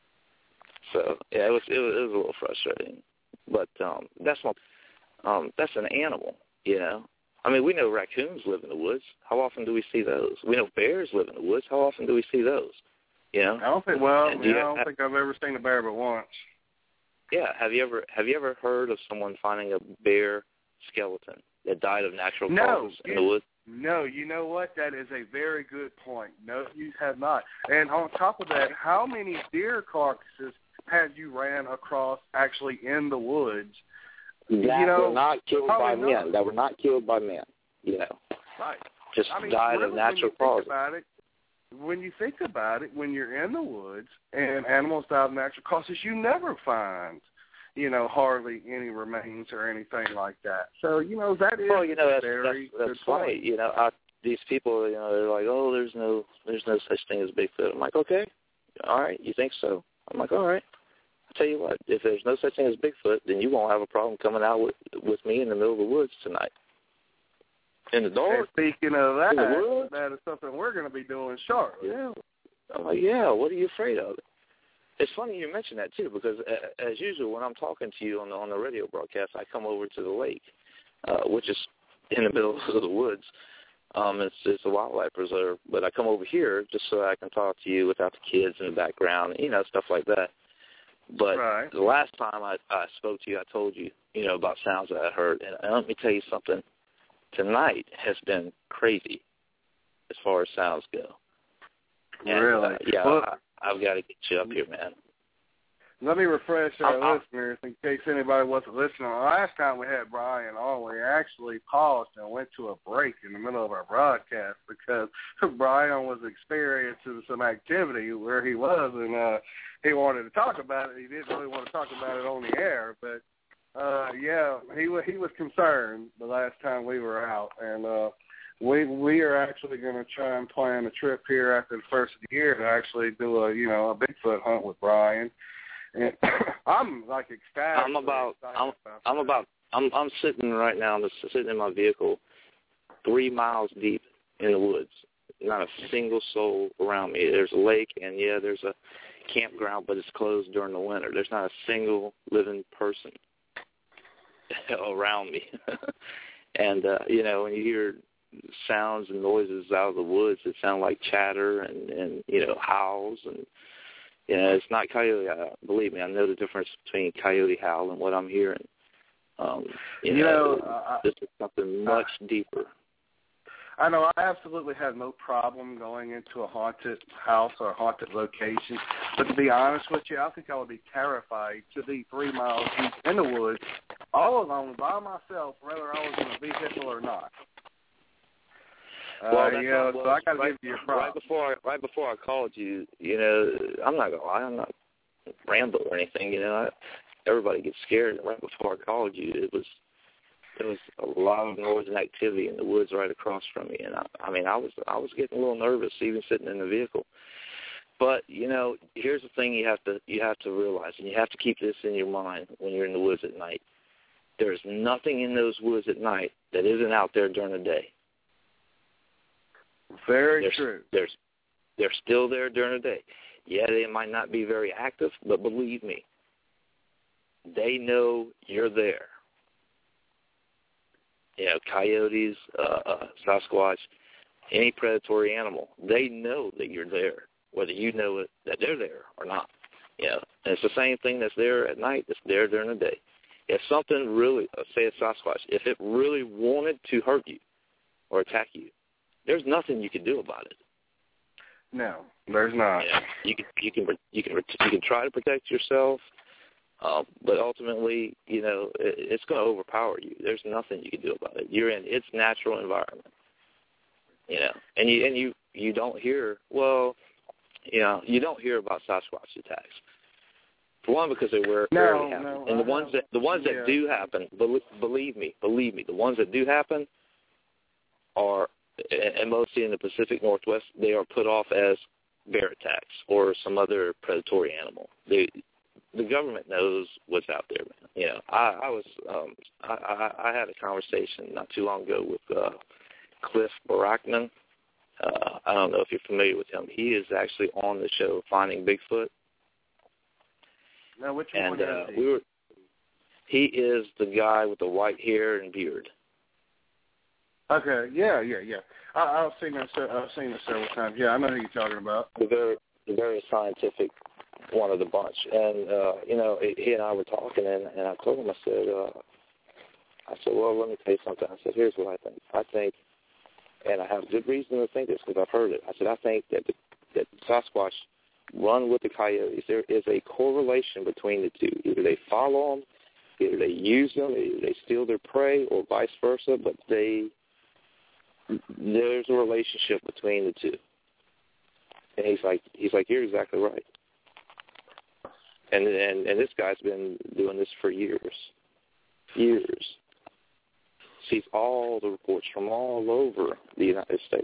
Speaker 4: So yeah, it was a little frustrating, but that's an animal, I mean, we know raccoons live in the woods. How often do we see those? We know bears live in the woods. How often do we see those? I
Speaker 2: don't think. Well, I don't think I've ever seen a bear but once.
Speaker 4: Yeah. Have you ever heard of someone finding a bear skeleton that died of natural causes in the woods?
Speaker 2: No, you know what? That is a very good point. No, you have not. And on top of that, how many deer carcasses have you ran across actually in the woods?
Speaker 4: That were not killed by men. That were not killed by men.
Speaker 2: Right.
Speaker 4: Just died of natural causes.
Speaker 2: When you think about it, when you're in the woods and animals die of natural causes, you never find, hardly any remains or anything like that. So, that is
Speaker 4: that's funny. These people, they're like, oh, there's no such thing as Bigfoot. I'm like, okay, all right, you think so? I'm like, all right. I'll tell you what, if there's no such thing as Bigfoot, then you won't have a problem coming out with me in the middle of the woods tonight. In the dark.
Speaker 2: And speaking of that is something we're going to be doing shortly.
Speaker 4: Yeah. I'm like, yeah, what are you afraid of? It's funny you mention that, too, because as usual, when I'm talking to you on the radio broadcast, I come over to the lake, which is in the middle of the woods. It's a wildlife preserve, but I come over here just so I can talk to you without the kids in the background, stuff like that. But The last time I spoke to you, I told you, about sounds that I heard. And let me tell you something. Tonight has been crazy as far as sounds go. And,
Speaker 2: really?
Speaker 4: I've got to get you up here, man.
Speaker 2: Let me refresh our listeners in case anybody wasn't listening. Last time we had Brian on, we actually paused and went to a break in the middle of our broadcast because Brian was experiencing some activity where he was, and he wanted to talk about it. He didn't really want to talk about it on the air, but he was concerned the last time we were out, and we are actually going to try and plan a trip here after the first of the year to actually do a Bigfoot hunt with Brian. And I'm like ecstatic.
Speaker 4: I'm sitting right now. I'm sitting in my vehicle, 3 miles deep in the woods. Not a single soul around me. There's a lake, and there's a campground, but it's closed during the winter. There's not a single living person around me. And when you hear sounds and noises out of the woods that sound like chatter and howls and. It's not coyote. Believe me, I know the difference between coyote howl and what I'm hearing. This is something much deeper.
Speaker 2: I know I absolutely have no problem going into a haunted house or a haunted location, but to be honest with you, I think I would be terrified to be 3 miles deep in the woods, all alone, by myself, whether I was in a vehicle or not.
Speaker 4: Well,
Speaker 2: so I got to give you a problem.
Speaker 4: Right before I called you, I'm not gonna lie, I'm not Rambo or anything. Everybody gets scared. Right before I called you, there was a lot of noise and activity in the woods right across from me, and I was getting a little nervous even sitting in the vehicle. But here's the thing you have to realize, and you have to keep this in your mind when you're in the woods at night. There's nothing in those woods at night that isn't out there during the day.
Speaker 2: Very true.
Speaker 4: They're still there during the day. Yeah, they might not be very active, but believe me, they know you're there. Coyotes, Sasquatch, any predatory animal, they know that you're there, whether you know it, that they're there or not. And it's the same thing that's there at night that's there during the day. If something really, say a Sasquatch, if it really wanted to hurt you or attack you, there's nothing you can do about it.
Speaker 2: No, there's not.
Speaker 4: You can try to protect yourself, but ultimately, it's going to overpower you. There's nothing you can do about it. You're in its natural environment. And you don't hear you don't hear about Sasquatch attacks. For one, because they rarely happen, and the ones that do happen, believe me, the ones that do happen are, and mostly in the Pacific Northwest, they are put off as bear attacks or some other predatory animal. The government knows what's out there, man. I had a conversation not too long ago with Cliff Barackman. I don't know if you're familiar with him. He is actually on the show Finding Bigfoot.
Speaker 2: Now, which one is he?
Speaker 4: He is the guy with the white hair and beard.
Speaker 2: Okay, yeah. I've seen it several times. Yeah, I know who you're talking about.
Speaker 4: The very scientific one of the bunch. And, he and I were talking, and I told him, I said, well, let me tell you something. I said, here's what I think. I think, and I have good reason to think this because I've heard it. I said, I think that Sasquatch run with the coyotes. There is a correlation between the two. Either they follow them, either they use them, either they steal their prey, or vice versa, but there's a relationship between the two. And he's like, you're exactly right. And this guy's been doing this for years. Sees all the reports from all over the United States.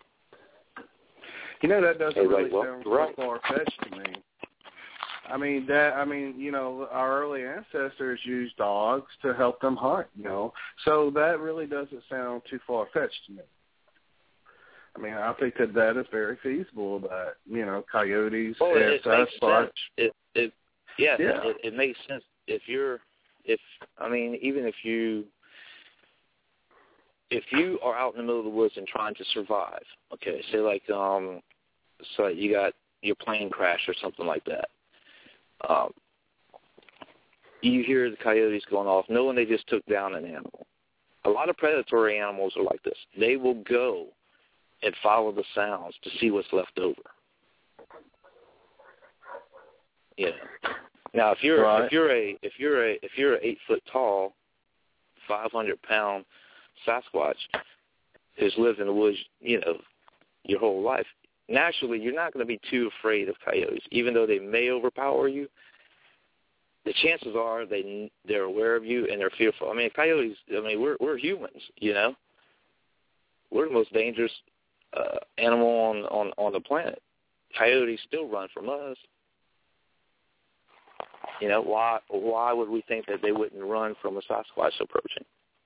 Speaker 2: That doesn't really sound so far-fetched to me. Our early ancestors used dogs to help them hunt, So that really doesn't sound too far-fetched to me. I think that is very feasible, that, coyotes, Sasquatch.
Speaker 4: It makes sense. If you are out in the middle of the woods and trying to survive, okay, say like, so you got your plane crash or something like that. You hear the coyotes going off, knowing they just took down an animal. A lot of predatory animals are like this. They will go and follow the sounds to see what's left over. Now, if you're a 8 foot tall, 500-pound Sasquatch who's lived in the woods, your whole life, naturally you're not going to be too afraid of coyotes, even though they may overpower you. The chances are they're aware of you and they're fearful. Coyotes. We're humans. We're the most dangerous animal on the planet. Coyotes still run from us. Why would we think that they wouldn't run from a Sasquatch approaching?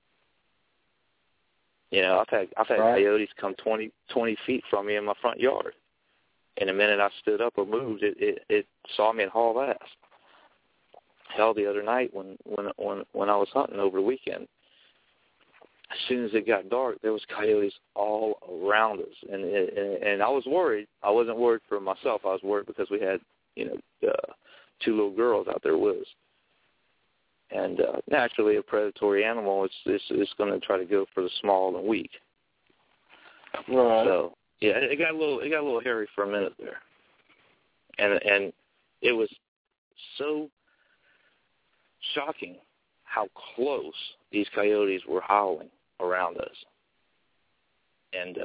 Speaker 4: I've had coyotes come 20 feet from me in my front yard, and the minute I stood up or moved, it saw me and hauled ass. Hell, the other night when I was hunting over the weekend, as soon as it got dark, there was coyotes all around us, and I was worried. I wasn't worried for myself. I was worried because we had 2 little girls out there with us. And naturally, a predatory animal is going to try to go for the small and weak.
Speaker 2: Right.
Speaker 4: So yeah, it got a little hairy for a minute there, and it was so shocking how close these coyotes were howling around us. And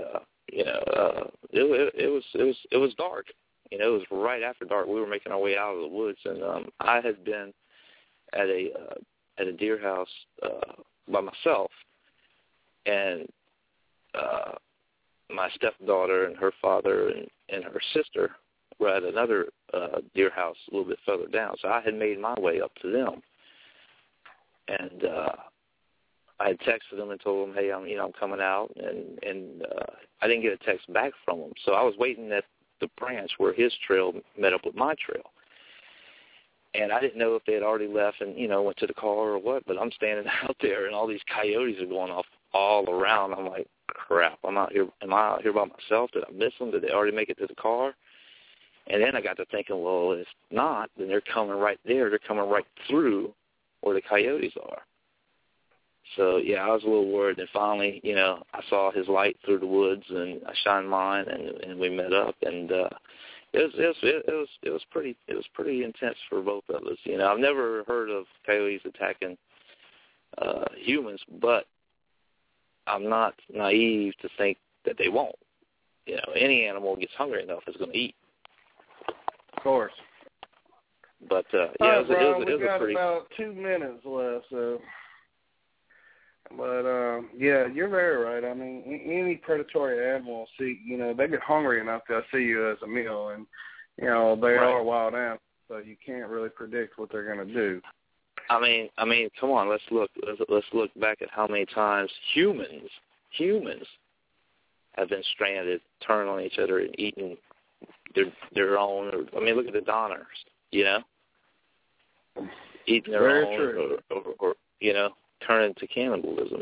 Speaker 4: it was dark. It was right after dark. We were making our way out of the woods, and I had been at a deer house by myself, and my stepdaughter and her father and her sister were at another deer house a little bit further down. So I had made my way up to them, and I had texted them and told them, hey, I'm coming out, and I didn't get a text back from them. So I was waiting at the branch where his trail met up with my trail. And I didn't know if they had already left and, went to the car or what, but I'm standing out there and all these coyotes are going off all around. I'm like, crap, am I out here by myself? Did I miss them? Did they already make it to the car? And then I got to thinking, well, if not, then they're coming right there. They're coming right through where the coyotes are. So, yeah, I was a little worried. And finally, I saw his light through the woods, and I shined mine, and we met up. And it was pretty intense for both of us. I've never heard of coyotes attacking humans, but I'm not naive to think that they won't. Any animal gets hungry enough is going to eat.
Speaker 2: Of course.
Speaker 4: But
Speaker 2: it was a pretty. About 2 minutes left, so. But, yeah, you're very right. I mean, any predatory animal, they get hungry enough, they'll see you as a meal. And, they are wild animals, so you can't really predict what they're going to do.
Speaker 4: I mean, come on, let's look back at how many times humans have been stranded, turning on each other and eating their own. Look at the Donners, eating their own, or turn into cannibalism.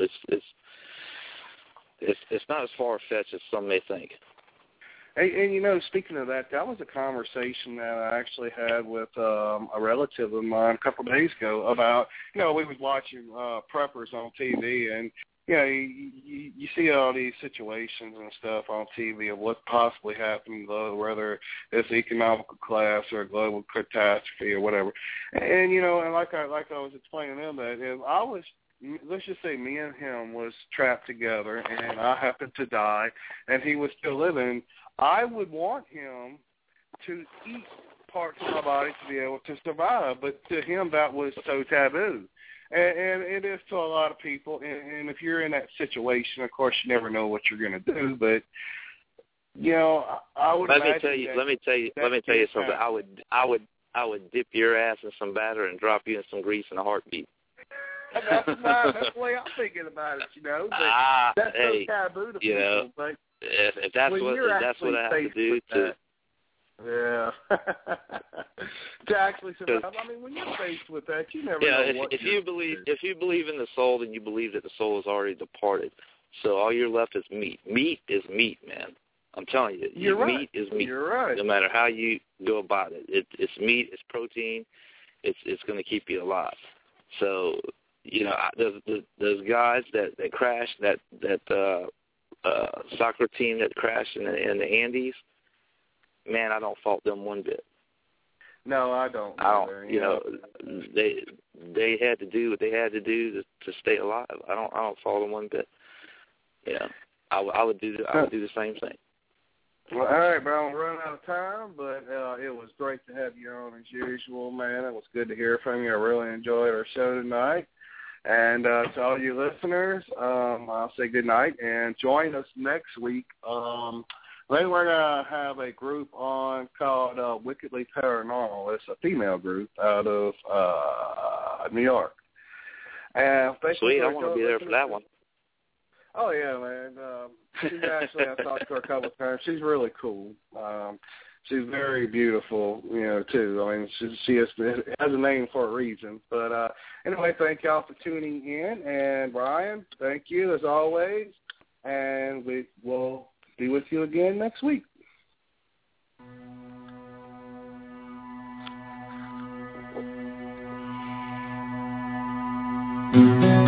Speaker 4: It's not as far-fetched as some may think.
Speaker 2: And speaking of that, that was a conversation that I actually had with a relative of mine a couple of days ago about, we was watching preppers on TV, and, you see all these situations and stuff on TV of what possibly happened, whether it's economical collapse or a global catastrophe or whatever. And, and like I was explaining to them, that if I was, let's just say me and him was trapped together and I happened to die and he was still living, I would want him to eat parts of my body to be able to survive. But to him, that was so taboo. And it is to a lot of people. And if you're in that situation, of course, you never know what you're going to do. But, I would
Speaker 4: let me tell you something. I would dip your ass in some batter and drop you in some grease in a heartbeat.
Speaker 2: That's the way I'm thinking about it, But that's so taboo to people. But
Speaker 4: if that's what I have to do to.
Speaker 2: Yeah. To actually survive. When you're faced with that, you never know what
Speaker 4: if you believe in the soul, then you believe that the soul is already departed. So all you're left is meat. Meat is meat, man. I'm telling you.
Speaker 2: You're right.
Speaker 4: Meat is meat.
Speaker 2: You're right.
Speaker 4: No matter how you go about it. It's meat, it's protein, it's going to keep you alive. So, those guys that crashed, that soccer team that crashed in the Andes, man, I don't fault them one bit.
Speaker 2: No, I don't.
Speaker 4: They had to do what they had to do to stay alive. I don't fault them one bit. I would do the same thing.
Speaker 2: Well, all right, bro. I'm running out of time, but it was great to have you on as usual, man. It was good to hear from you. I really enjoyed our show tonight. And to all you listeners, I'll say good night and join us next week. Then we're going to have a group on called Wickedly Paranormal. It's a female group out of New York. And
Speaker 4: sweet, I want to be there for that one.
Speaker 2: Oh, yeah, man. She's actually, I've talked to her a couple of times. She's really cool. She's very beautiful, too. She has a name for a reason. But anyway, thank y'all for tuning in. And, Brian, thank you, as always. And we will be with you again next week.
Speaker 3: Thank you.